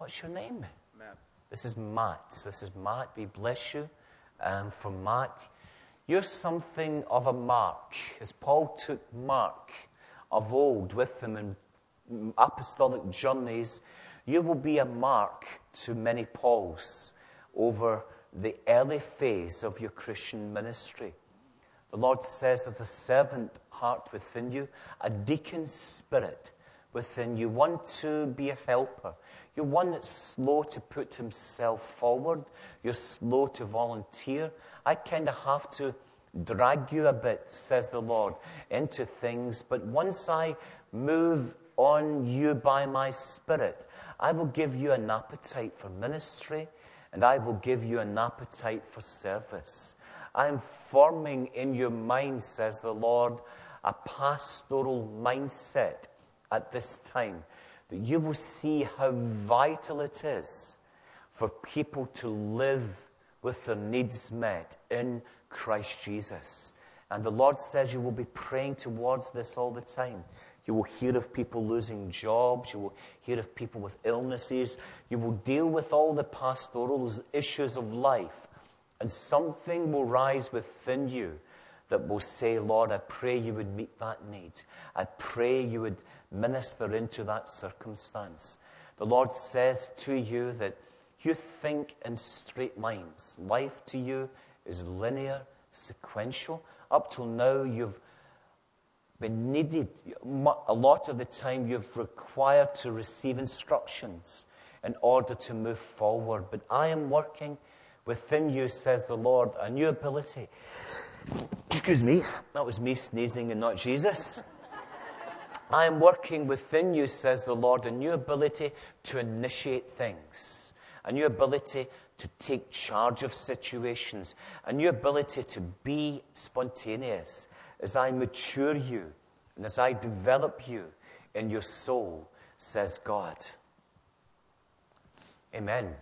What's your name? Matt. This is Matt. This is Matt. We bless you. For Matt, you're something of a mark. As Paul took Mark of old with him in apostolic journeys, you will be a mark to many Pauls over the early phase of your Christian ministry. The Lord says there's a servant heart within you, a deacon spirit within you, one to be a helper. You're one that's slow to put himself forward. You're slow to volunteer. I kind of have to drag you a bit, says the Lord, into things. But once I move on you by my Spirit, I will give you an appetite for ministry, and I will give you an appetite for service. I am forming in your mind, says the Lord, a pastoral mindset at this time, that you will see how vital it is for people to live with their needs met in Christ Jesus. And the Lord says you will be praying towards this all the time. You will hear of people losing jobs. You will hear of people with illnesses. You will deal with all the pastoral issues of life. And something will rise within you that will say, Lord, I pray you would meet that need. I pray you would minister into that circumstance. The Lord says to you that you think in straight lines. Life to you is linear, sequential. Up till now, you've been needed. A lot of the time, you've required to receive instructions in order to move forward. But I am working within you, says the Lord, a new ability. Excuse me, that was me sneezing and not Jesus. I am working within you, says the Lord, a new ability to initiate things, a new ability to take charge of situations, a new ability to be spontaneous as I mature you and as I develop you in your soul, says God. Amen.